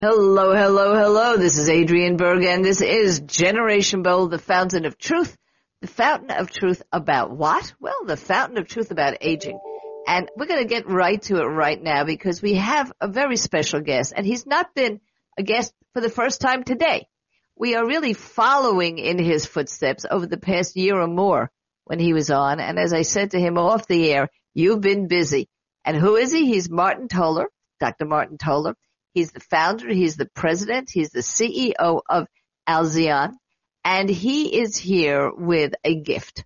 Hello, hello, hello. This is Adrienne Berg, and this is Generation Bold, the fountain of truth. The fountain of truth about what? Well, the fountain of truth about aging. And we're going to get right to it right now because we have a very special guest, and he's not been a guest for the first time today. We are really following in his footsteps over the past year or more when he was on. And as I said to him off the air, you've been busy. And who is he? He's Martin Toller, Dr. Martin Toller. He's the founder, he's the president, he's the CEO of Alzion, and he is here with a gift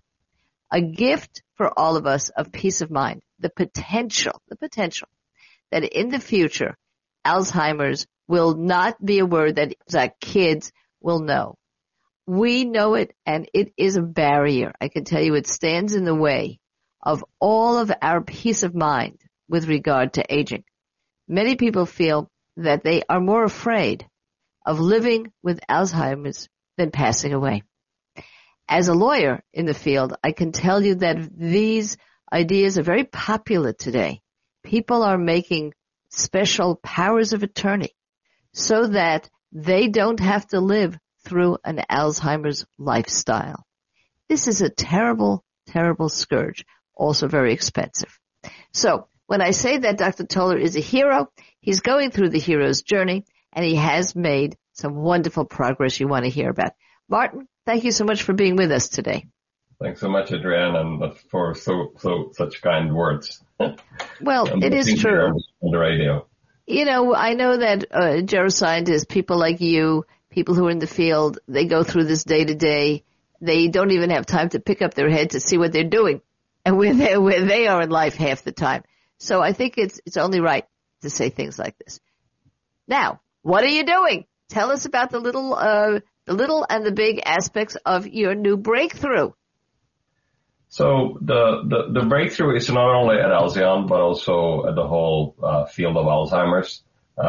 for all of us of peace of mind, the potential that in the future, Alzheimer's will not be a word that our kids will know. We know it, and it is a barrier. I can tell you it stands in the way of all of our peace of mind with regard to aging. Many people feel that they are more afraid of living with Alzheimer's than passing away. As a lawyer in the field, I can tell you that these ideas are very popular today. People are making special powers of attorney so that they don't have to live through an Alzheimer's lifestyle. This is a terrible, terrible scourge, also very expensive. So when I say that Dr. Toller is a hero, he's going through the hero's journey, and he has made some wonderful progress you want to hear about. Martin, thank you so much for being with us today. Thanks so much, Adrienne, and for such kind words. Well, it is true. On the radio. You know, I know that geroscientists, people like you, people who are in the field, they go through this day to day. They don't even have time to pick up their head to see what they're doing and where they are in life half the time. So I think it's only right to say things like this. Now, what are you doing? Tell us about the little and the big aspects of your new breakthrough. So the breakthrough is not only at Alzion, but also at the whole field of Alzheimer's.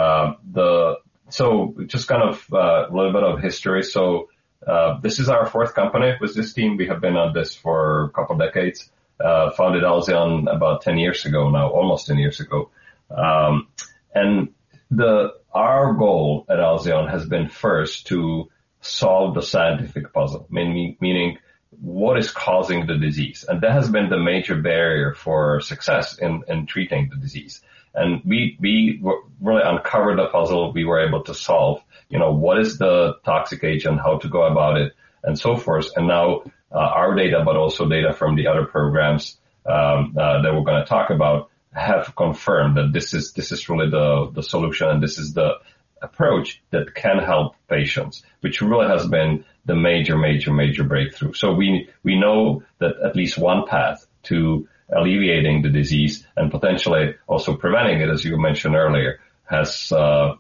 So just kind of a little bit of history. So this is our fourth company with this team. We have been on this for a couple decades. Founded Alzion about 10 years ago now, almost 10 years ago. And our goal at Alzion has been first to solve the scientific puzzle, meaning what is causing the disease. And that has been the major barrier for success in treating the disease. And we really uncovered the puzzle. We were able to solve, what is the toxic agent, how to go about it, and so forth. And now our data, but also data from the other programs that we're going to talk about, have confirmed that this is really the solution, and this is the approach that can help patients, which really has been the major breakthrough. So we know that at least one path to alleviating the disease and potentially also preventing it, as you mentioned earlier, has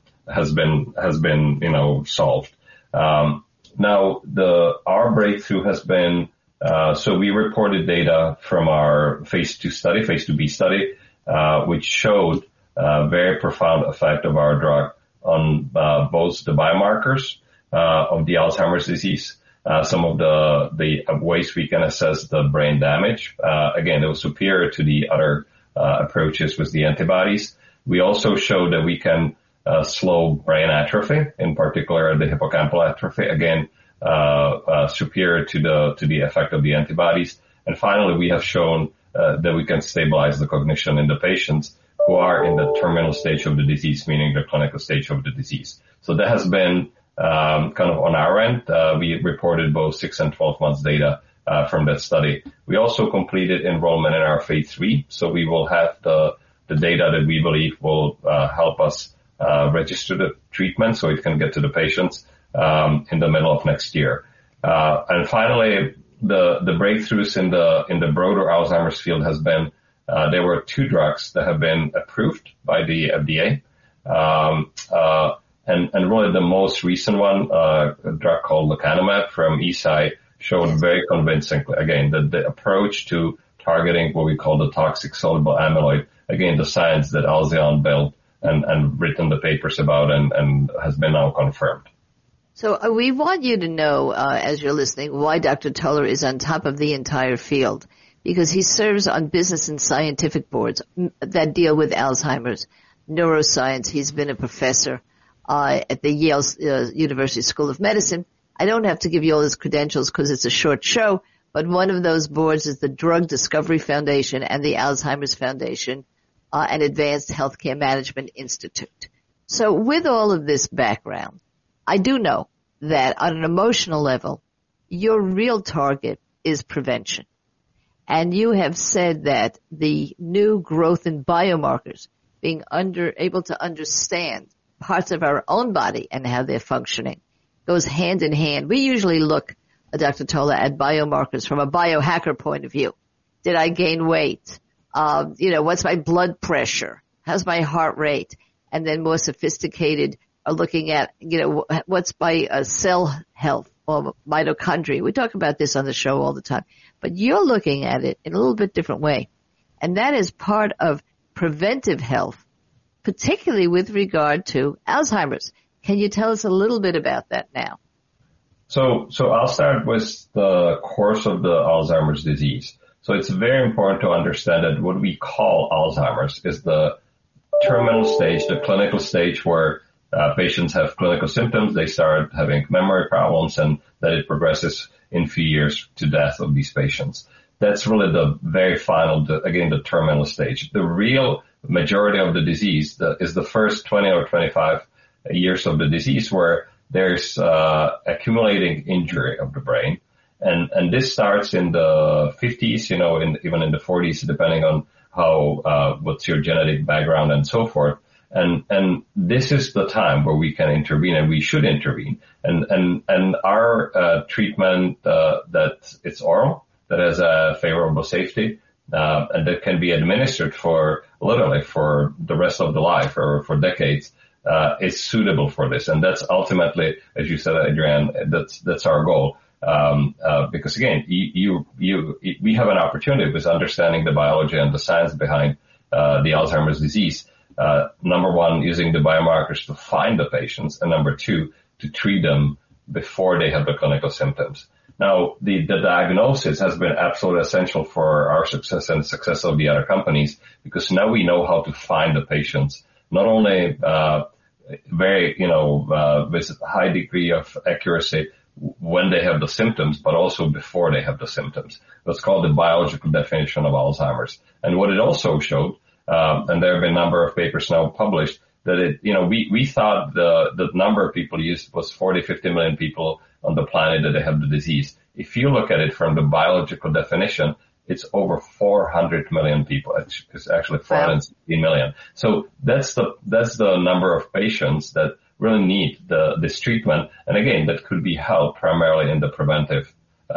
been solved. Now, our breakthrough has been, so we reported data from our phase 2b study, which showed a very profound effect of our drug on both the biomarkers of the Alzheimer's disease, some of the ways we can assess the brain damage. Again, it was superior to the other approaches with the antibodies. We also showed that we can slow brain atrophy, in particular the hippocampal atrophy, again, superior to the effect of the antibodies. And finally, we have shown that we can stabilize the cognition in the patients who are in the terminal stage of the disease, meaning the clinical stage of the disease. So that has been kind of on our end. We reported both 6 and 12 months data from that study. We also completed enrollment in our phase 3, so we will have the data that we believe will help us register the treatment so it can get to the patients in the middle of next year. And finally, the breakthroughs in the broader Alzheimer's field has been there were 2 drugs that have been approved by the FDA. And really the most recent one, a drug called lecanemab from Eisai, showed very convincingly, again, that the approach to targeting what we call the toxic soluble amyloid, again, the science that Alzion built and written the papers about and has been now confirmed. So we want you to know, as you're listening, why Dr. Toller is on top of the entire field, because he serves on business and scientific boards that deal with Alzheimer's, neuroscience. He's been a professor at the Yale University School of Medicine. I don't have to give you all his credentials because it's a short show, but one of those boards is the Drug Discovery Foundation and the Alzheimer's Foundation and Advanced Healthcare Management Institute. So with all of this background, I do know that on an emotional level, your real target is prevention. And you have said that the new growth in biomarkers, being able to understand parts of our own body and how they're functioning, goes hand in hand. We usually look, Dr. Toller, at biomarkers from a biohacker point of view. Did I gain weight? What's my blood pressure? How's my heart rate? And then more sophisticated are looking at, what's my cell health or mitochondria. We talk about this on the show all the time. But you're looking at it in a little bit different way. And that is part of preventive health, particularly with regard to Alzheimer's. Can you tell us a little bit about that now? So I'll start with the course of the Alzheimer's disease. So it's very important to understand that what we call Alzheimer's is the terminal stage, the clinical stage where patients have clinical symptoms, they start having memory problems, and that it progresses in few years to death of these patients. That's really the very final, the terminal stage. The real majority of the disease is the first 20 or 25 years of the disease where there's accumulating injury of the brain. And this starts in the 50s, even in the 40s, depending on how, what's your genetic background and so forth. And this is the time where we can intervene, and we should intervene. And our treatment, that it's oral, that has a favorable safety, and that can be administered for literally for the rest of the life or for decades, is suitable for this. And that's ultimately, as you said, Adrienne, that's our goal. Because again, we have an opportunity with understanding the biology and the science behind, the Alzheimer's disease. Number one, using the biomarkers to find the patients, and number two, to treat them before they have the clinical symptoms. Now, the diagnosis has been absolutely essential for our success and success of the other companies, because now we know how to find the patients, not only, with a high degree of accuracy when they have the symptoms, but also before they have the symptoms. That's called the biological definition of Alzheimer's. And what it also showed, and there have been a number of papers now published, that we thought the number of people used was 40, 50 million people on the planet that they have the disease. If you look at it from the biological definition, it's over 400 million people. It's actually 460 million. So that's the number of patients that really need this treatment. And again, that could be held primarily in the preventive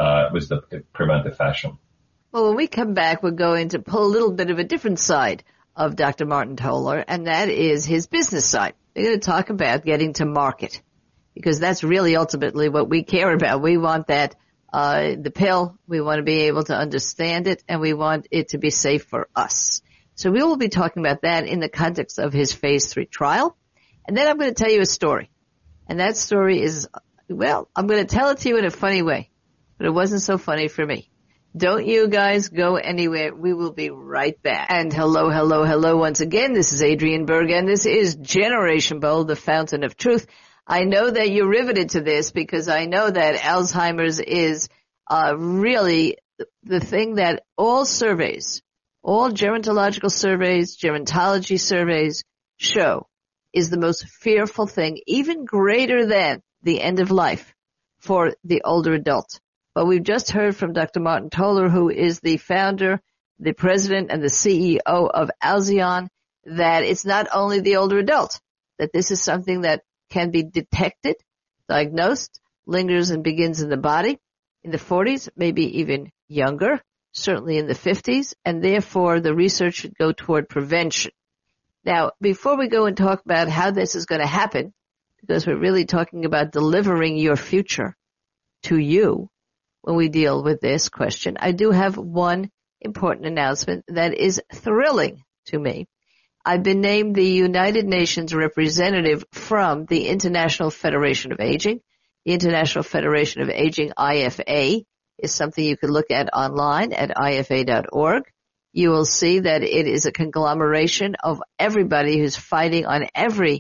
fashion. Well, when we come back, we're going to pull a little bit of a different side of Dr. Martin Toller, and that is his business side. We're going to talk about getting to market, because that's really ultimately what we care about. We want that, the pill, we want to be able to understand it, and we want it to be safe for us. So we will be talking about that in the context of his phase 3 trial. And then I'm going to tell you a story. And that story is, well, I'm going to tell it to you in a funny way, but it wasn't so funny for me. Don't you guys go anywhere. We will be right back. And hello once again. This is Adrienne Berg, and this is Generation Bold, the fountain of truth. I know that you're riveted to this because I know that Alzheimer's is really the thing that all surveys, all gerontological surveys, gerontology surveys show is the most fearful thing, even greater than the end of life for the older adult. But we've just heard from Dr. Martin Toller, who is the founder, the president, and the CEO of Alzion, that it's not only the older adult, that this is something that can be detected, diagnosed, lingers and begins in the body in the 40s, maybe even younger, certainly in the 50s, and therefore the research should go toward prevention. Now, before we go and talk about how this is going to happen, because we're really talking about delivering your future to you when we deal with this question, I do have one important announcement that is thrilling to me. I've been named the United Nations representative from the International Federation of Aging. The International Federation of Aging, IFA, is something you can look at online at ifa.org. You will see that it is a conglomeration of everybody who's fighting on every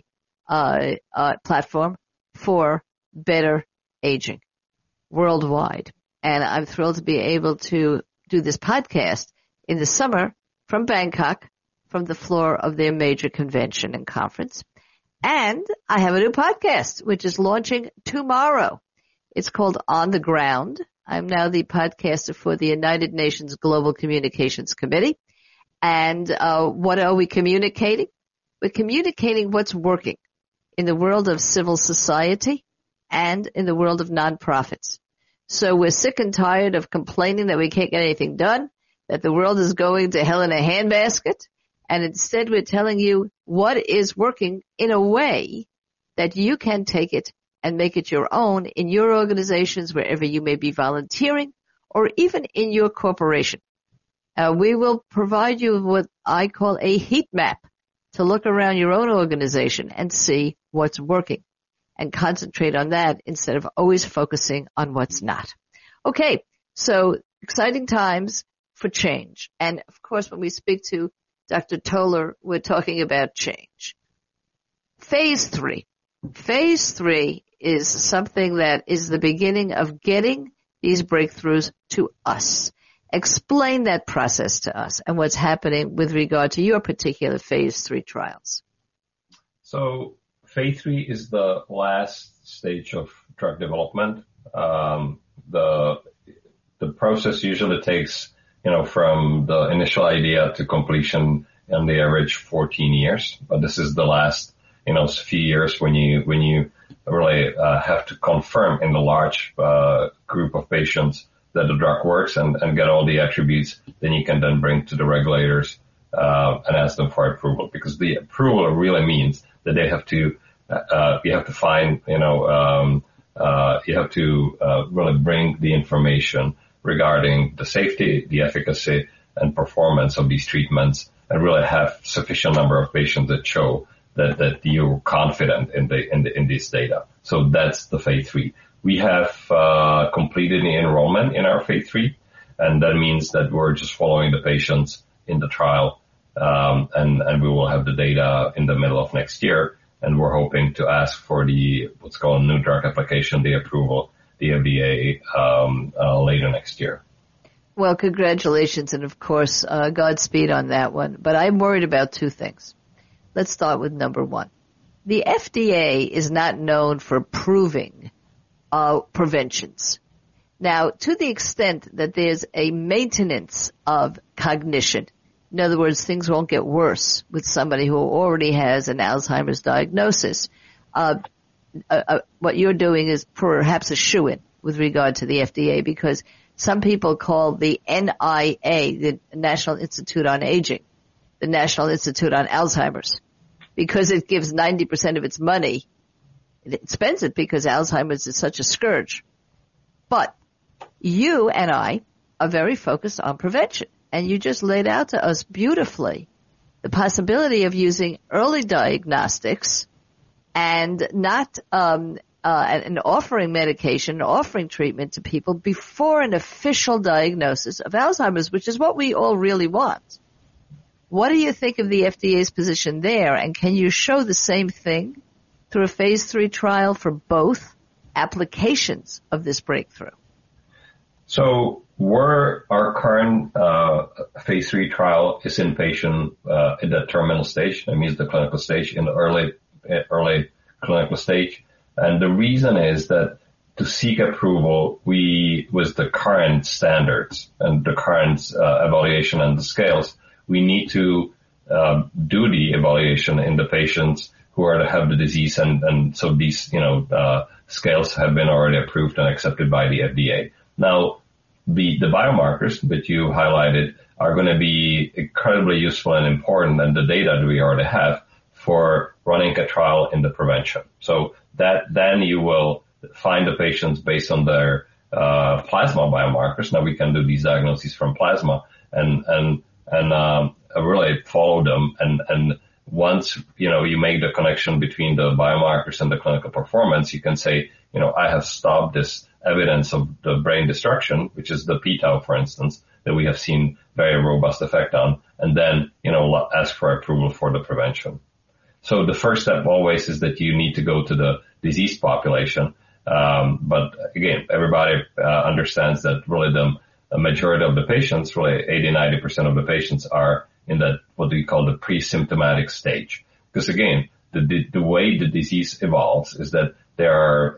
platform for better aging worldwide. And I'm thrilled to be able to do this podcast in the summer from Bangkok, from the floor of their major convention and conference. And I have a new podcast, which is launching tomorrow. It's called On the Ground. I'm now the podcaster for the United Nations Global Communications Committee. And what are we communicating? We're communicating what's working in the world of civil society and in the world of nonprofits. So we're sick and tired of complaining that we can't get anything done, that the world is going to hell in a handbasket, and instead we're telling you what is working in a way that you can take it and make it your own in your organizations, wherever you may be volunteering, or even in your corporation. We will provide you with what I call a heat map to look around your own organization and see what's working and concentrate on that instead of always focusing on what's not. Okay, so exciting times for change. And of course, when we speak to Dr. Toller, we're talking about change. Phase 3. Phase 3 is something that is the beginning of getting these breakthroughs to us. Explain that process to us and what's happening with regard to your particular Phase 3 trials. So Phase 3 is the last stage of drug development. The process usually takes, from the initial idea to completion on the average 14 years. But this is the last, few years when you really have to confirm in the large group of patients that the drug works and get all the attributes. Then you can then bring to the regulators and ask them for approval, because the approval really means that they have to you have to find, you have to really bring the information regarding the safety, the efficacy, and performance of these treatments, and really have sufficient number of patients that show that you're confident in this data. So that's the Phase 3. We have completed the enrollment in our Phase 3, and that means that we're just following the patients in the trial, and we will have the data in the middle of next year. And we're hoping to ask for what's called new drug application, the approval, the FDA, later next year. Well, congratulations, and of course, Godspeed on that one. But I'm worried about two things. Let's start with number one. The FDA is not known for approving preventions. Now, to the extent that there's a maintenance of cognition, in other words, things won't get worse with somebody who already has an Alzheimer's diagnosis, what you're doing is perhaps a shoo-in with regard to the FDA, because some people call the NIA, the National Institute on Aging, the National Institute on Alzheimer's, because it gives 90% of its money. It spends it because Alzheimer's is such a scourge. But you and I are very focused on prevention, and you just laid out to us beautifully the possibility of using early diagnostics and not and offering medication, offering treatment to people before an official diagnosis of Alzheimer's, which is what we all really want. What do you think of the FDA's position there, and can you show the same thing through a Phase 3 trial for both applications of this breakthrough? So our current Phase 3 trial is in patient in the terminal stage. That means the clinical stage, in the early clinical stage. And the reason is that to seek approval, with the current standards and the current evaluation and the scales, we need to do the evaluation in the patients who have the disease, and so these scales have been already approved and accepted by the FDA. Now, the biomarkers that you highlighted are going to be incredibly useful and important, and the data that we already have for running a trial in the prevention. So that then you will find the patients based on their plasma biomarkers. Now we can do these diagnoses from plasma and really follow them. And once you make the connection between the biomarkers and the clinical performance, you can say, I have stopped this evidence of the brain destruction, which is the p-tau, for instance, that we have seen very robust effect on, and then ask for approval for the prevention. So the first step always is that you need to go to the diseased population. But again, everybody understands that really the majority of the patients, really 80-90% of the patients are in that what we call the pre-symptomatic stage. Because again, the way the disease evolves is that there are,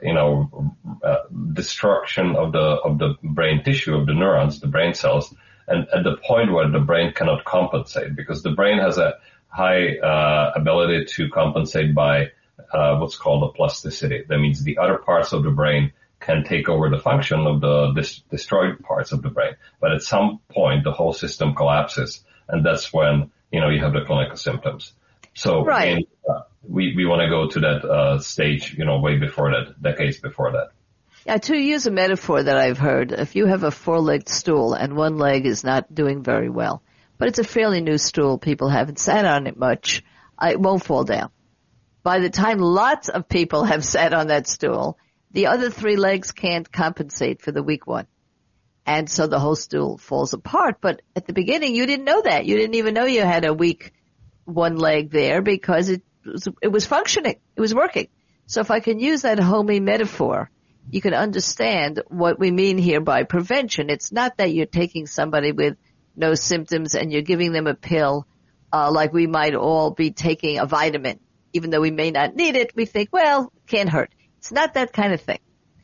destruction of the brain tissue, of the neurons, the brain cells, and at the point where the brain cannot compensate, because the brain has a high ability to compensate by what's called a plasticity. That means the other parts of the brain can take over the function of the destroyed parts of the brain. But at some point, the whole system collapses, and that's when, you have the clinical symptoms. So right. Again, we want to go to that stage, way before that, decades before that. Yeah, to use a metaphor that I've heard, if you have a four-legged stool and one leg is not doing very well, but it's a fairly new stool, people haven't sat on it much, it won't fall down. By the time lots of people have sat on that stool, the other three legs can't compensate for the weak one. And so the whole stool falls apart. But at the beginning, you didn't know that. You didn't even know you had a weak one leg there because it was functioning. It was working. So if I can use that homey metaphor, you can understand what we mean here by prevention. It's not that you're taking somebody with no symptoms and you're giving them a pill like we might all be taking a vitamin. Even though we may not need it, we think, well, can't hurt. It's not that kind of thing.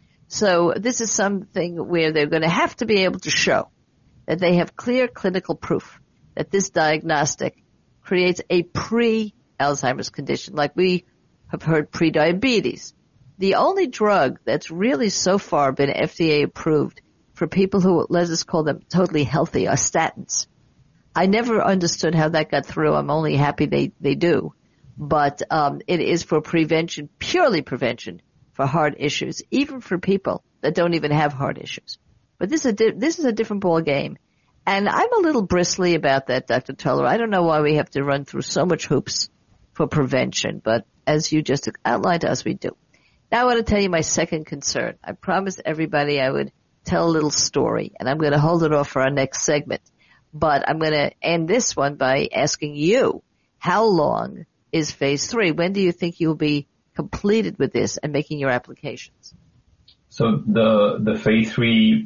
So this is something where they're going to have to be able to show that they have clear clinical proof that this diagnostic creates a pre-Alzheimer's condition, like we have heard pre-diabetes. The only drug that's really so far been FDA approved for people who, let's just call them totally healthy, are statins. I never understood how that got through. I'm only happy they do. But it is for prevention, purely prevention, for heart issues, even for people that don't even have heart issues. But this is a different ball game. And I'm a little bristly about that, Dr. Toller. I don't know why we have to run through so much hoops for prevention, but as you just outlined to us, we do. Now I want to tell you my second concern. I promised everybody I would tell a little story, and I'm going to hold it off for our next segment. But I'm going to end this one by asking you, how long is phase 3? When do you think you'll be completed with this and making your applications? So the phase 3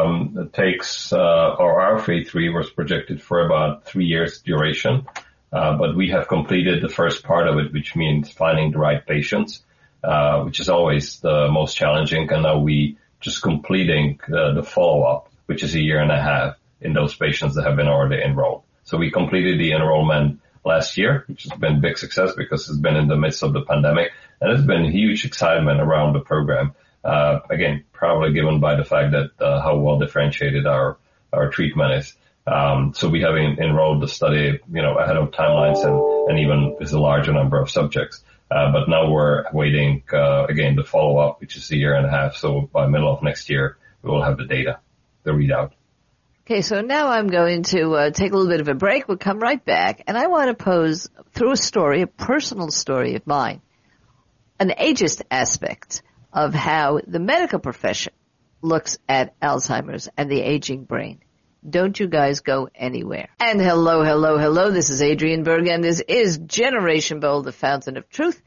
takes, or our phase 3 was projected for about 3 years duration, but we have completed the first part of it, which means finding the right patients, which is always the most challenging, and now we just completing the follow-up, which is 1.5 years in those patients that have been already enrolled. So we completed the enrollment last year, which has been a big success because it's been in the midst of the pandemic, and it's been huge excitement around the program. Again, probably given by the fact that how well differentiated our treatment is. So we have enrolled the study, ahead of timelines and even with a larger number of subjects. But now we're waiting, again, the follow-up, which is 1.5 years. So by middle of next year, we will have the data, the readout. Okay, so now I'm going to take a little bit of a break. We'll come right back. And I want to pose, through a story, a personal story of mine, an ageist aspect of how the medical profession looks at Alzheimer's and the aging brain. Don't you guys go anywhere. And hello. This is Adrienne Berg, and this is Generation Bold, the fountain of truth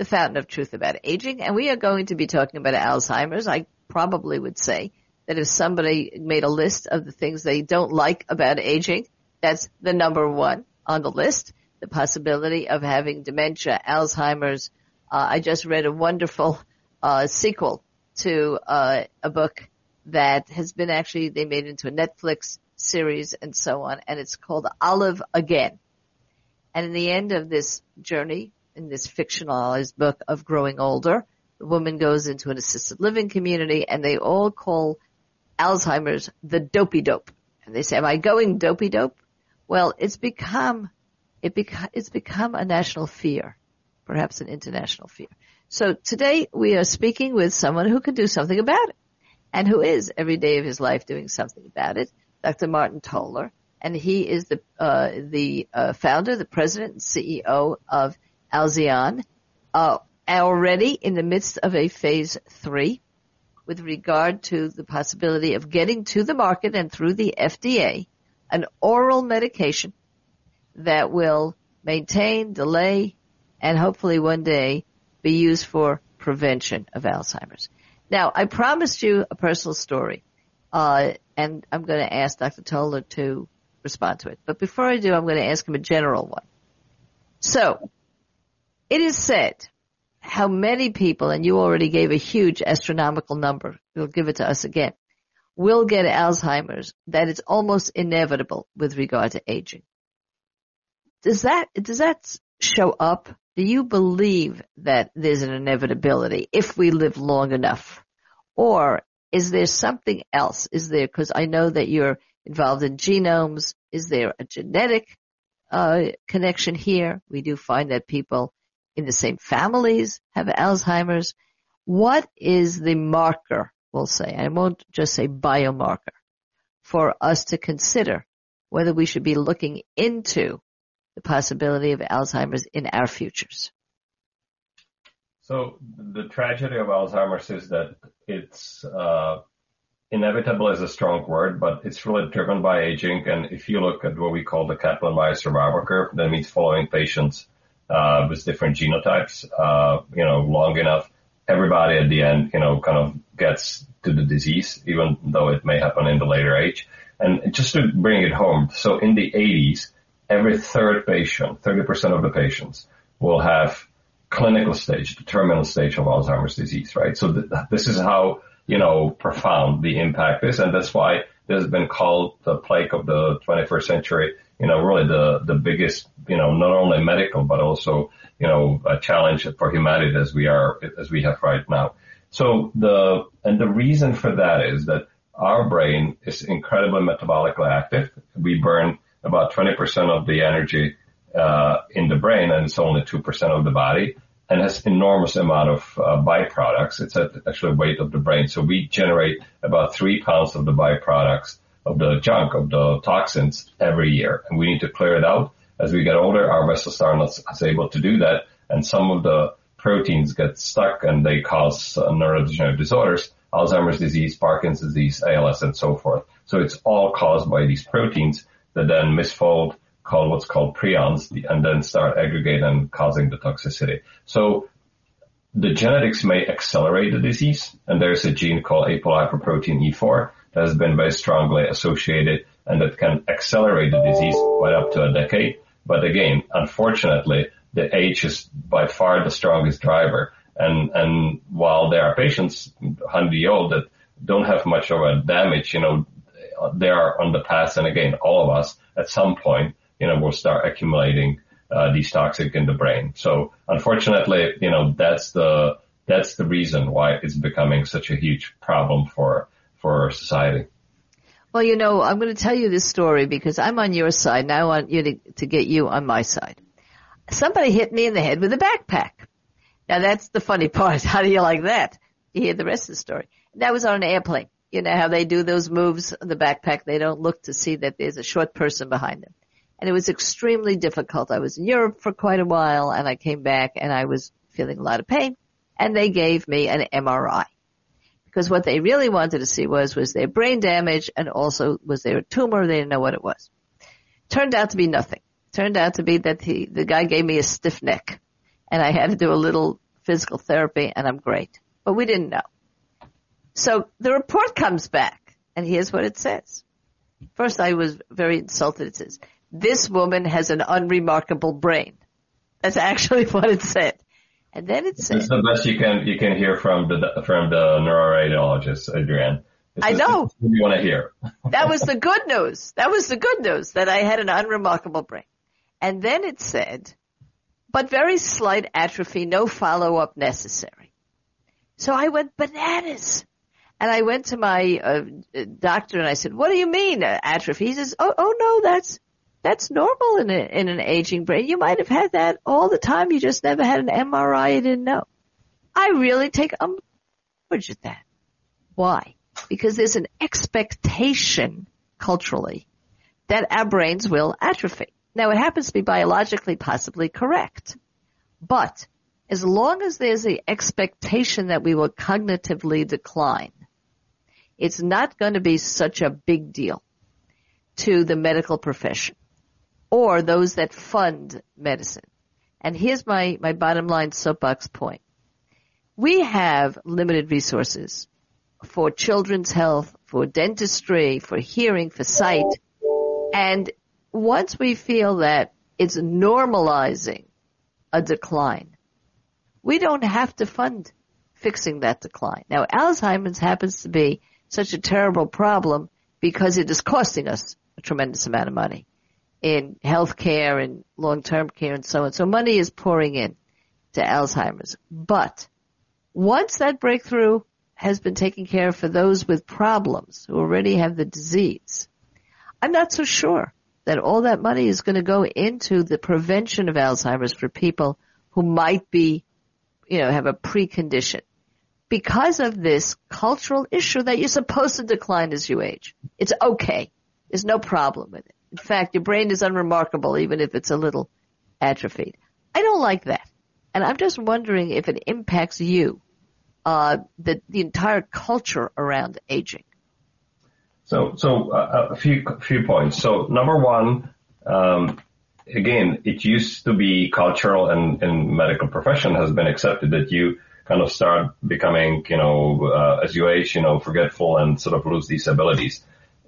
about aging. And we are going to be talking about Alzheimer's. I probably would say that if somebody made a list of the things they don't like about aging, that's the number one on the list, the possibility of having dementia, Alzheimer's. I just read a wonderful sequel to a book that has been actually, they made into a Netflix series and so on, and it's called Olive Again. And in the end of this journey, in this fictionalized book of growing older, the woman goes into an assisted living community, and they all call Alzheimer's the dopey dope. And they say, am I going dopey dope? Well, it's become a national fear, perhaps an international fear. So today we are speaking with someone who can do something about it, and who is every day of his life doing something about it, Dr. Martin Toller, and he is the founder, the president and CEO of Alzion, already in the midst of a phase 3 with regard to the possibility of getting to the market and through the FDA an oral medication that will maintain, delay, and hopefully one day be used for prevention of Alzheimer's. Now, I promised you a personal story, and I'm going to ask Dr. Toller to respond to it. But before I do, I'm going to ask him a general one. So, it is said how many people, and you already gave a huge astronomical number, you'll give it to us again, will get Alzheimer's, that it's almost inevitable with regard to aging. Does that show up? Do you believe that there's an inevitability if we live long enough? Or is there something else? Because I know that you're involved in genomes, is there a genetic connection here? We do find that people in the same families have Alzheimer's. What is the marker, we'll say, I won't just say biomarker, for us to consider whether we should be looking into the possibility of Alzheimer's in our futures? So the tragedy of Alzheimer's is that it's inevitable is a strong word, but it's really driven by aging. And if you look at what we call the Kaplan-Meier survival curve, that means following patients with different genotypes, long enough, everybody at the end, kind of gets to the disease, even though it may happen in the later age. And just to bring it home, so in the 80s, every third patient, 30% of the patients, will have clinical stage, the terminal stage of Alzheimer's disease, right? So this is how, profound the impact is. And that's why this has been called the plague of the 21st century, really the biggest, not only medical, but also, a challenge for humanity as we have right now. So the reason for that is that our brain is incredibly metabolically active. We burn about 20% of the energy in the brain, and it's only 2% of the body, and has enormous amount of byproducts. It's actually weight of the brain. So we generate about 3 pounds of the byproducts of the junk, of the toxins every year, and we need to clear it out. As we get older, our vessels are not able to do that, and some of the proteins get stuck and they cause neurodegenerative disorders, Alzheimer's disease, Parkinson's disease, ALS, and so forth. So it's all caused by these proteins that then misfold, called what's called prions, and then start aggregating and causing the toxicity. So the genetics may accelerate the disease, and there's a gene called apolipoprotein E4 that has been very strongly associated and that can accelerate the disease right up to a decade. But again, unfortunately, the age is by far the strongest driver. And while there are patients 100-year-old that don't have much of a damage, they are on the path. And again, all of us at some point, will start accumulating these toxic in the brain. So unfortunately, that's the reason why it's becoming such a huge problem for society. Well, I'm going to tell you this story because I'm on your side, and I want you to get you on my side. Somebody hit me in the head with a backpack. Now, that's the funny part. How do you like that? You hear the rest of the story. That was on an airplane. You know how they do those moves on the backpack? They don't look to see that there's a short person behind them. And it was extremely difficult. I was in Europe for quite a while, and I came back, and I was feeling a lot of pain. And they gave me an MRI. Because what they really wanted to see was there brain damage, and also was there a tumor? They didn't know what it was. Turned out to be nothing. Turned out to be that the guy gave me a stiff neck, and I had to do a little physical therapy, and I'm great. But we didn't know. So the report comes back, and here's what it says. First, I was very insulted. It says, "This woman has an unremarkable brain." That's actually what it said. And then it said, "It's the best you can hear from the neuroradiologist, Adrienne." I know. What you want to hear. That was the good news. That was the good news, that I had an unremarkable brain. And then it said, "But very slight atrophy, no follow-up necessary." So I went bananas. And I went to my doctor and I said, "What do you mean atrophy?" He says, "Oh no, that's normal in an aging brain. You might have had that all the time. You just never had an MRI. You didn't know." I really take umbrage at that. Why? Because there's an expectation culturally that our brains will atrophy. Now, it happens to be biologically possibly correct. But as long as there's the expectation that we will cognitively decline, it's not going to be such a big deal to the medical profession or those that fund medicine. And here's my bottom line soapbox point. We have limited resources for children's health, for dentistry, for hearing, for sight. And once we feel that it's normalizing a decline, we don't have to fund fixing that decline. Now, Alzheimer's happens to be such a terrible problem because it is costing us a tremendous amount of money in health care and long-term care and so on. So money is pouring in to Alzheimer's. But once that breakthrough has been taken care of for those with problems who already have the disease, I'm not so sure that all that money is going to go into the prevention of Alzheimer's for people who might be, have a precondition. Because of this cultural issue that you're supposed to decline as you age. It's okay. There's no problem with it. In fact, your brain is unremarkable even if it's a little atrophied. I don't like that. And I'm just wondering if it impacts you, the entire culture around aging. So a few points. So number one, again, it used to be cultural and medical profession has been accepted that you kind of start becoming, as you age, forgetful and sort of lose these abilities.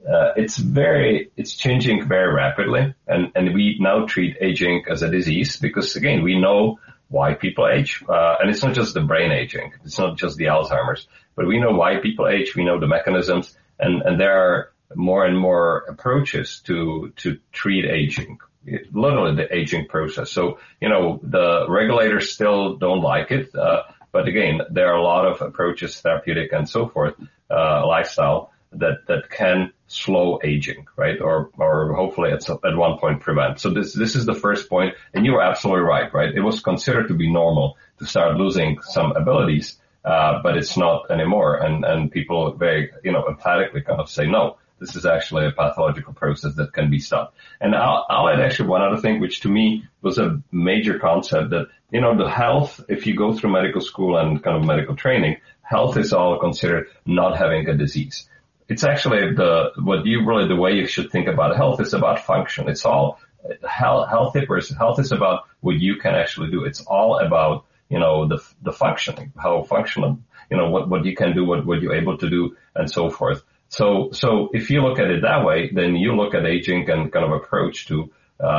It's changing very rapidly, and we now treat aging as a disease because, again, we know why people age, and it's not just the brain aging, it's not just the Alzheimer's, but we know why people age, we know the mechanisms, and there are more and more approaches to treat aging, literally the aging process. So, the regulators still don't like it, but again, there are a lot of approaches, therapeutic and so forth, lifestyle that can slow aging, right? Or hopefully at one point prevent. So this is the first point, and you are absolutely right? It was considered to be normal to start losing some abilities, but it's not anymore. And people very, emphatically kind of say, no, this is actually a pathological process that can be stopped. And I'll add actually one other thing, which to me was a major concept that, the health, if you go through medical school and kind of medical training, health is all considered not having a disease. It's actually the way you should think about health is about function. It's all healthy person. Health is about what you can actually do. It's all about, the functioning, how functional, what you can do, what you're able to do and so forth. So if you look at it that way, then you look at aging and kind of approach to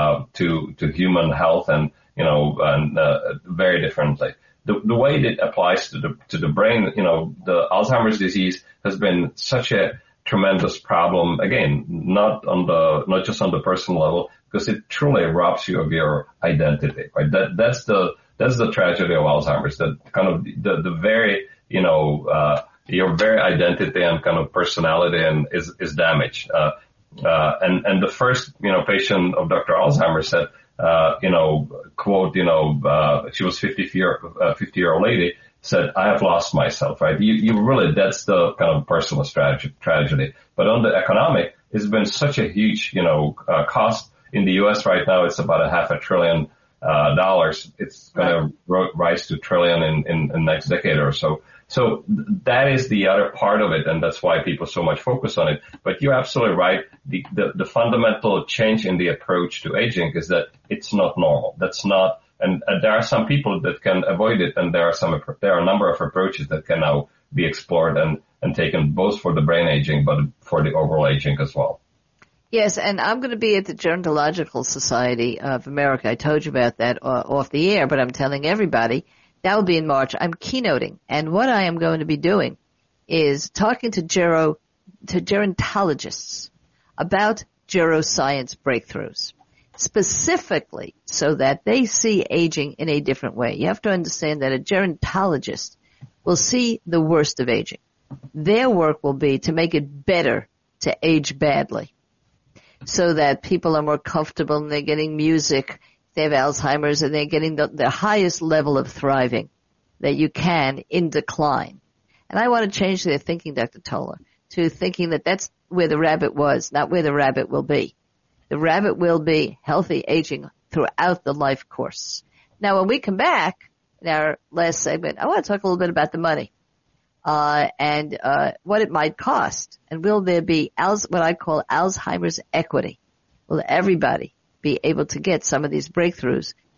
human health and, very differently. The way it applies to the brain, the Alzheimer's disease has been such a tremendous problem. Again, not just on the personal level, because it truly robs you of your identity, right? That's the tragedy of Alzheimer's, that kind of the very, your very identity and kind of personality and is damaged. And the first, patient of Dr. Alzheimer said, quote, she was 50-year-old lady, said, I have lost myself, right? You really, that's the kind of personal tragedy. But on the economic, it's been such a huge, cost. In the U.S. right now, it's about $500 billion. It's going to rise to $1 trillion in the next decade or so. So that is the other part of it, and that's why people so much focus on it. But you're absolutely right. The fundamental change in the approach to aging is that it's not normal. That's not, and there are some people that can avoid it, and there are a number of approaches that can now be explored and taken both for the brain aging, but for the overall aging as well. Yes, and I'm going to be at the Gerontological Society of America. I told you about that off the air, but I'm telling everybody. That will be in March. I'm keynoting, and what I am going to be doing is talking to gerontologists about geroscience breakthroughs, specifically so that they see aging in a different way. You have to understand that a gerontologist will see the worst of aging. Their work will be to make it better to age badly, so that people are more comfortable and they're getting music. They have Alzheimer's and they're getting the highest level of thriving that you can in decline. And I want to change their thinking, Dr. Toler, to thinking that that's where the rabbit was, not where the rabbit will be. The rabbit will be healthy aging throughout the life course. Now, when we come back in our last segment, I want to talk a little bit about the money, and what it might cost. And will there be what I call Alzheimer's equity? Will everybody be able to get some of these breakthroughs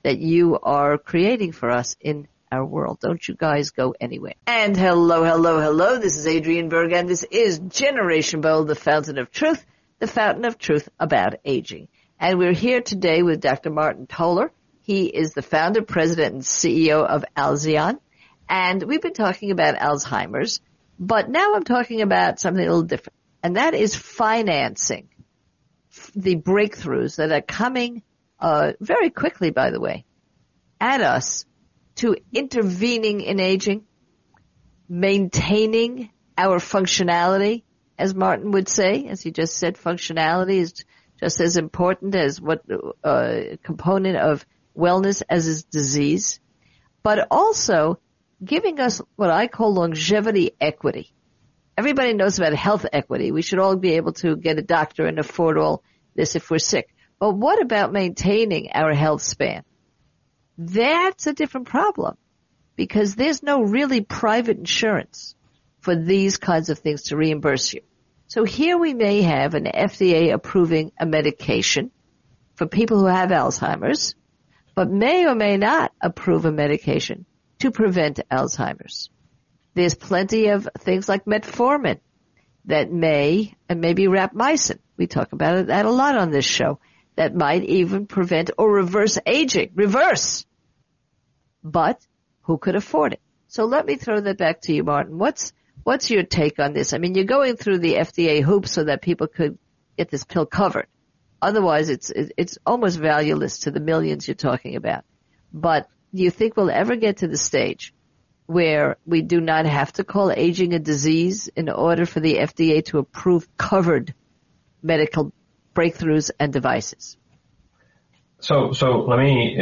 that you are creating for us in our world. Don't you guys go anywhere. And hello. This is Adrienne Berg, and this is Generation Bold, the fountain of truth about aging. And we're here today with Dr. Martin Toler. He is the founder, president, and CEO of Alzion. And we've been talking about Alzheimer's, but now I'm talking about something a little different. And that is financing the breakthroughs that are coming very quickly, by the way, at us to intervening in aging, maintaining our functionality, as Martin would say, as he just said, functionality is just as important as what component of wellness as is disease, but also giving us what I call longevity equity. Everybody knows about health equity. We should all be able to get a doctor and afford all this if we're sick. But what about maintaining our health span? That's a different problem because there's no really private insurance for these kinds of things to reimburse you. So here we may have an FDA approving a medication for people who have Alzheimer's, but may or may not approve a medication to prevent Alzheimer's. There's plenty of things like metformin that may, and maybe rapamycin, we talk about that a lot on this show, that might even prevent or reverse aging. Reverse! But who could afford it? So let me throw that back to you, Martin. What's your take on this? I mean, you're going through the FDA hoops so that people could get this pill covered. Otherwise, it's almost valueless to the millions you're talking about. But do you think we'll ever get to the stage where we do not have to call aging a disease in order for the FDA to approve covered medical breakthroughs and devices? So let me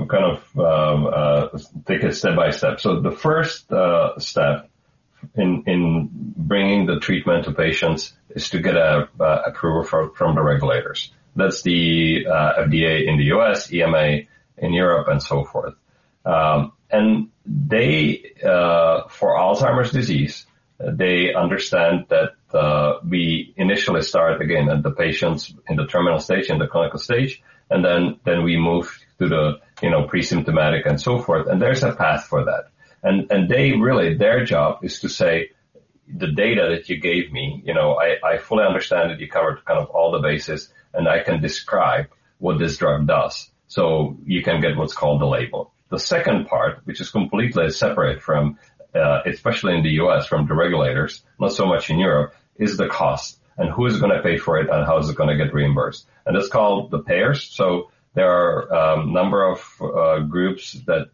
take it step by step. So the first step in bringing the treatment to patients is to get approval from the regulators. That's the FDA in the U.S., EMA in Europe, and so forth. And they, for Alzheimer's disease, they understand that we initially start again at the patients in the terminal stage, in the clinical stage, and then we move to the pre-symptomatic and so forth. And there's a path for that. And they really, their job is to say, the data that you gave me, I fully understand that you covered kind of all the bases, and I can describe what this drug does. So you can get what's called the label. The second part, which is completely separate from, especially in the U.S., from the regulators, not so much in Europe, is the cost and who is going to pay for it and how is it going to get reimbursed. And it's called the payers. So there are a number of groups that,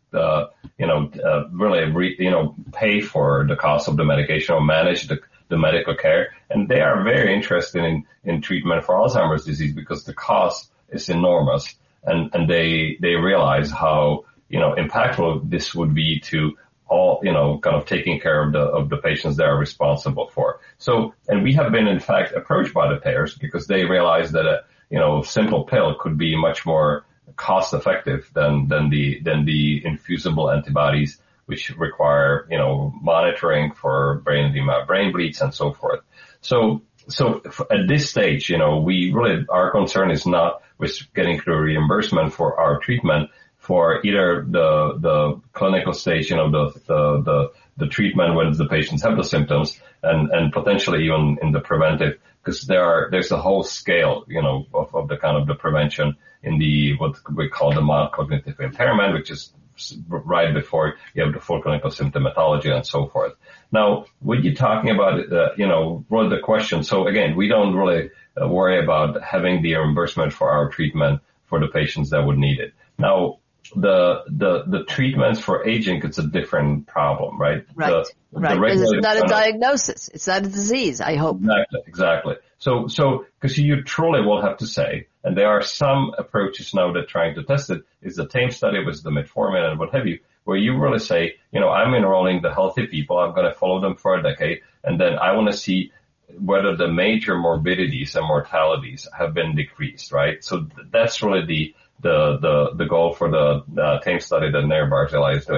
really pay for the cost of the medication or manage the medical care. And they are very interested in treatment for Alzheimer's disease because the cost is enormous. And they realize how, impactful this would be to all, kind of taking care of the patients they are responsible for. So, and we have been in fact approached by the payers because they realize that a simple pill could be much more cost effective than the infusible antibodies, which require, monitoring for brain edema, brain bleeds, and so forth. So at this stage, we really, our concern is not with getting through reimbursement for our treatment for either the clinical stage, the treatment when the patients have the symptoms and potentially even in the preventive, because there's a whole scale, of the kind of the prevention in the, what we call the mild cognitive impairment, which is right before you have the full clinical symptomatology and so forth. Now, when you're talking about, really the question, so again, we don't really worry about having the reimbursement for our treatment for the patients that would need it. Now, the treatments for aging, it's a different problem, right? Right. Because it's not a diagnosis. It's not a disease, I hope. Exactly. So, because you truly will have to say, and there are some approaches now that are trying to test it, is the TAME study with the metformin and what have you, where you really say, I'm enrolling the healthy people, I'm going to follow them for a decade, and then I want to see whether the major morbidities and mortalities have been decreased, right? So that's really the goal for the TAME study that Nair Barzilai is doing.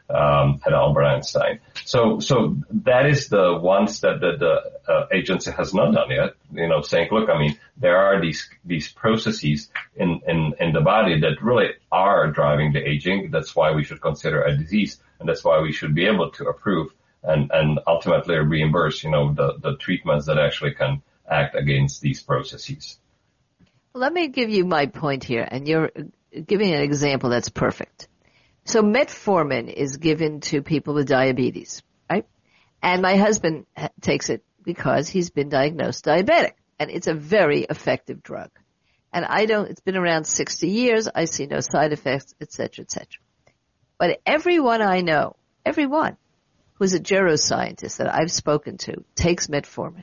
at Albert Einstein. So that is the one step that the agency has not done yet. Saying, look, I mean, there are these processes in the body that really are driving the aging. That's why we should consider a disease, and that's why we should be able to approve and ultimately reimburse, the treatments that actually can act against these processes. Let me give you my point here, and you're giving an example that's perfect. So metformin is given to people with diabetes, right? And my husband takes it because he's been diagnosed diabetic, and it's a very effective drug. And it's been around 60 years, I see no side effects, et cetera, et cetera. But everyone I know, everyone who's a geroscientist that I've spoken to takes metformin,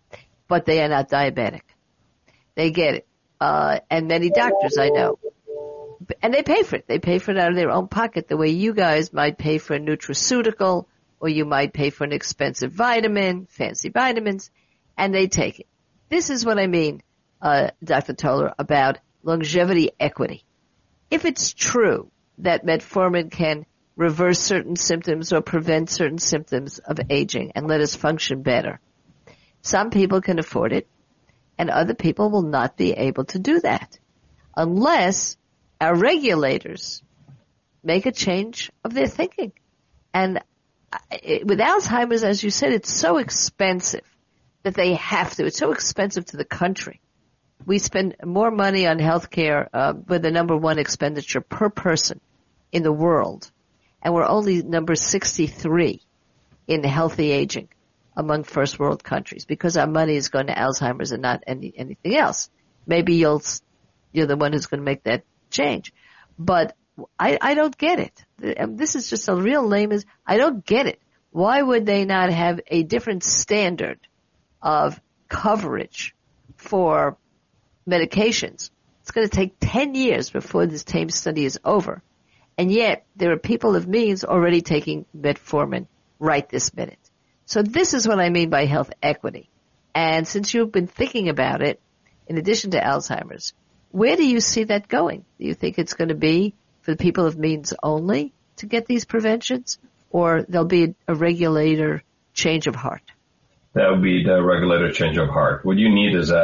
but they are not diabetic. They get it. And many doctors I know. And they pay for it. They pay for it out of their own pocket the way you guys might pay for a nutraceutical, or you might pay for an expensive vitamin, fancy vitamins, and they take it. This is what I mean, Dr. Toler, about longevity equity. If it's true that metformin can reverse certain symptoms or prevent certain symptoms of aging and let us function better, some people can afford it, and other people will not be able to do that unless our regulators make a change of their thinking. And with Alzheimer's, as you said, it's so expensive that they have to. It's so expensive to the country. We spend more money on healthcare, we're the number one expenditure per person in the world, and we're only number 63 in healthy aging among first world countries because our money is going to Alzheimer's and not anything else. Maybe you're the one who's going to make that change. But I don't get it. This is just a real layman's. I don't get it. Why would they not have a different standard of coverage for medications? It's going to take 10 years before this TAME study is over. And yet there are people of means already taking metformin right this minute. So this is what I mean by health equity. And since you've been thinking about it, in addition to Alzheimer's, where do you see that going? Do you think it's going to be for the people of means only to get these preventions, or there'll be a regulator change of heart? That would be the regulator change of heart. What you need is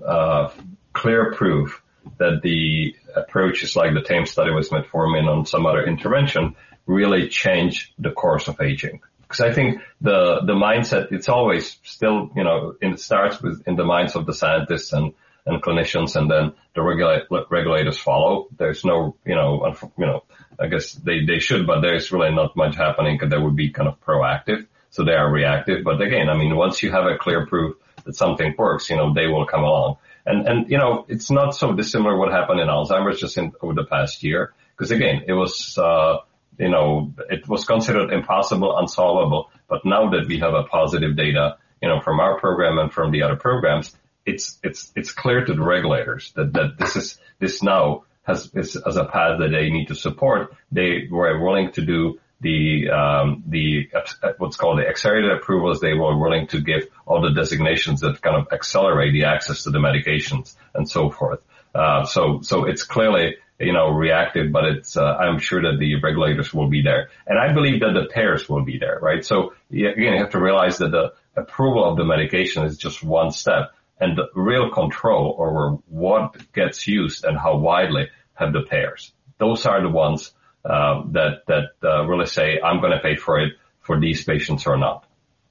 a clear proof that the approaches like the TAME study with metformin on some other intervention really change the course of aging. Because I think the mindset, it's always still, it starts in the minds of the scientists and clinicians, and then the regulators follow. There's no, I guess they should, but there's really not much happening because they would be kind of proactive. So they are reactive. But again, I mean, once you have a clear proof that something works, they will come along. And it's not so dissimilar what happened in Alzheimer's just over the past year. Because again, it was, it was considered impossible, unsolvable. But now that we have a positive data, from our program and from the other programs, it's clear to the regulators that this now is as a path that they need to support. They were willing to do the what's called the accelerated approvals. They were willing to give all the designations that kind of accelerate the access to the medications and so forth. So it's clearly, reactive, but it's, I'm sure that the regulators will be there. And I believe that the payers will be there, right? So again, you have to realize that the approval of the medication is just one step, and the real control over what gets used and how widely have the payers. Those are the ones that really say, I'm going to pay for it for these patients or not.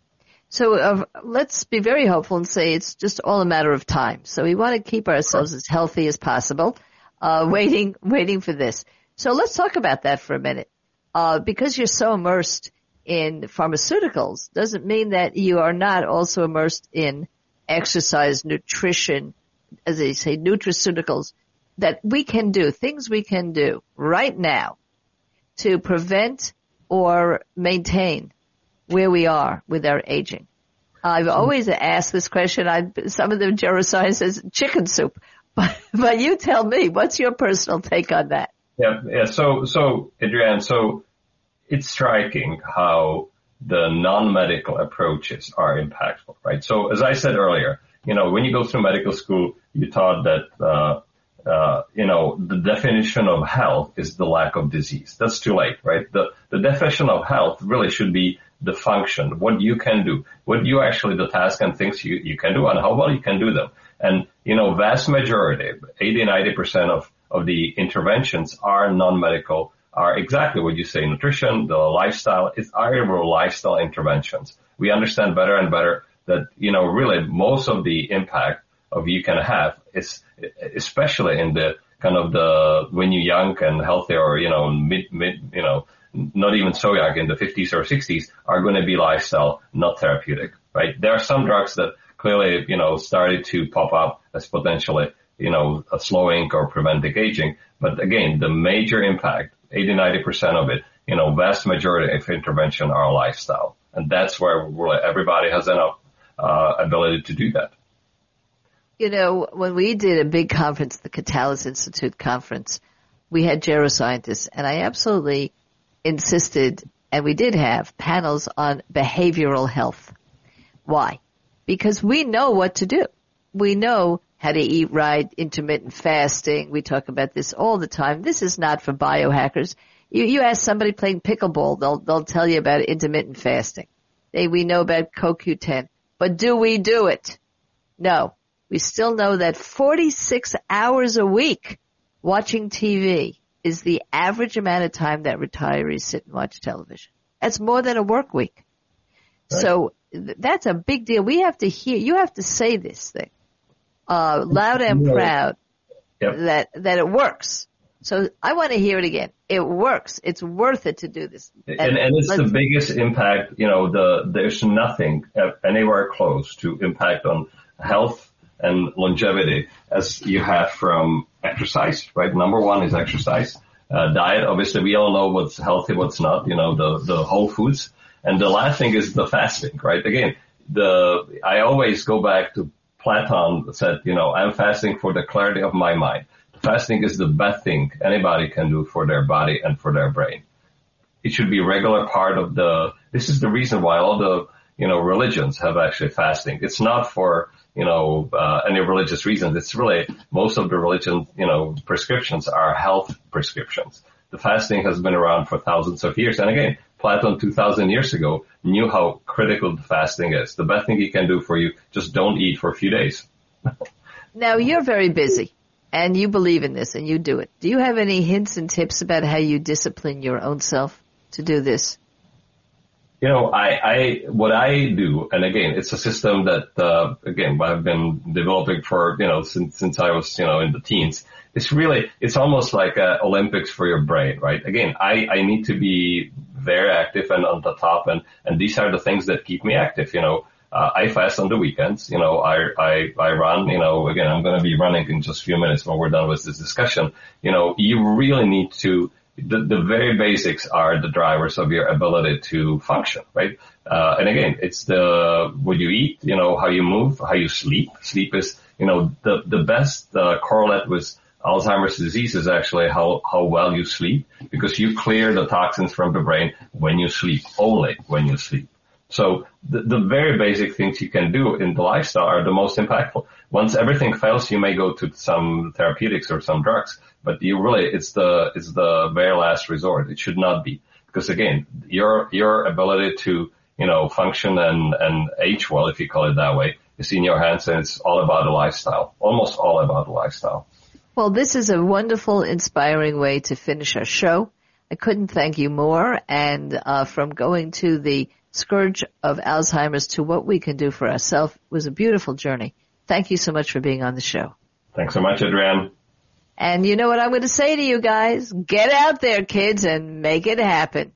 So let's be very hopeful and say it's just all a matter of time. So we want to keep ourselves as healthy as possible, waiting for this. So let's talk about that for a minute. Because you're so immersed in pharmaceuticals doesn't mean that you are not also immersed in exercise, nutrition, as they say, nutraceuticals, that we can do, things we can do right now to prevent or maintain where we are with our aging. I've always asked this question. Some of the geroscience says chicken soup, but you tell me, what's your personal take on that? Yeah. So Adrienne, it's striking how the non-medical approaches are impactful, right? So as I said earlier, when you go through medical school, you taught that the definition of health is the lack of disease. That's too late, right? The definition of health really should be the function, what you can do, the task and things you can do and how well you can do them. And, vast majority, 80-90% of the interventions are non-medical, are exactly what you say, nutrition, the lifestyle. It's our lifestyle interventions. We understand better and better that, really most of the impact of you can have is, especially in the kind of when you're young and healthy or, not even so young in the 50s or 60s are going to be lifestyle, not therapeutic, right? There are some drugs that clearly, started to pop up as potentially, slowing or preventing aging. But again, the major impact, 80-90% of it, vast majority of intervention are lifestyle. And that's where really everybody has enough ability to do that. When we did a big conference, the Catalyst Institute conference, we had geroscientists, and I absolutely insisted, and we did have panels on behavioral health. Why? Because we know what to do. We know how to eat right, intermittent fasting. We talk about this all the time. This is not for biohackers. You ask somebody playing pickleball, they'll tell you about intermittent fasting. We know about CoQ10. But do we do it? No. We still know that 46 hours a week watching TV is the average amount of time that retirees sit and watch television. That's more than a work week. Right. So that's a big deal. We have to you have to say this thing, loud and proud, that it works. So I want to hear it again. It works. It's worth it to do this. And it's the biggest impact, there's nothing anywhere close to impact on health and longevity as you have from exercise, right? Number one is exercise. Diet, obviously we all know what's healthy, what's not, the whole foods. And the last thing is the fasting, right? Again, I always go back to Platon said, I'm fasting for the clarity of my mind. Fasting is the best thing anybody can do for their body and for their brain. It should be a regular part of this is the reason why all the, religions have actually fasting. It's not for, any religious reasons. It's really, most of the religion, prescriptions are health prescriptions. The fasting has been around for thousands of years. And again, Platon 2,000 years ago knew how critical the fasting is. The best thing he can do for you, just don't eat for a few days. Now, you're very busy. And you believe in this and you do it. Do you have any hints and tips about how you discipline your own self to do this? What I do, and again, it's a system that, again, I've been developing for, since I was, in the teens. It's almost like Olympics for your brain, right? Again, I need to be very active and on the top and these are the things that keep me active, I fast on the weekends, I run, again, I'm going to be running in just a few minutes when we're done with this discussion. You really need to, the very basics are the drivers of your ability to function, right? And again, it's what you eat, how you move, how you sleep. Sleep is, the best correlate with Alzheimer's disease is actually how well you sleep because you clear the toxins from the brain when you sleep, only when you sleep. So the very basic things you can do in the lifestyle are the most impactful. Once everything fails, you may go to some therapeutics or some drugs, but it's the very last resort. It should not be. Because again, your ability to, function and age well, if you call it that way, is in your hands and it's all about the lifestyle. Almost all about the lifestyle. Well, this is a wonderful, inspiring way to finish our show. I couldn't thank you more. And, from going to the scourge of Alzheimer's to what we can do for ourselves was a beautiful journey. Thank you so much for being on the show. Thanks so much, Adrienne. And you know what I'm going to say to you guys? Get out there, kids, and make it happen.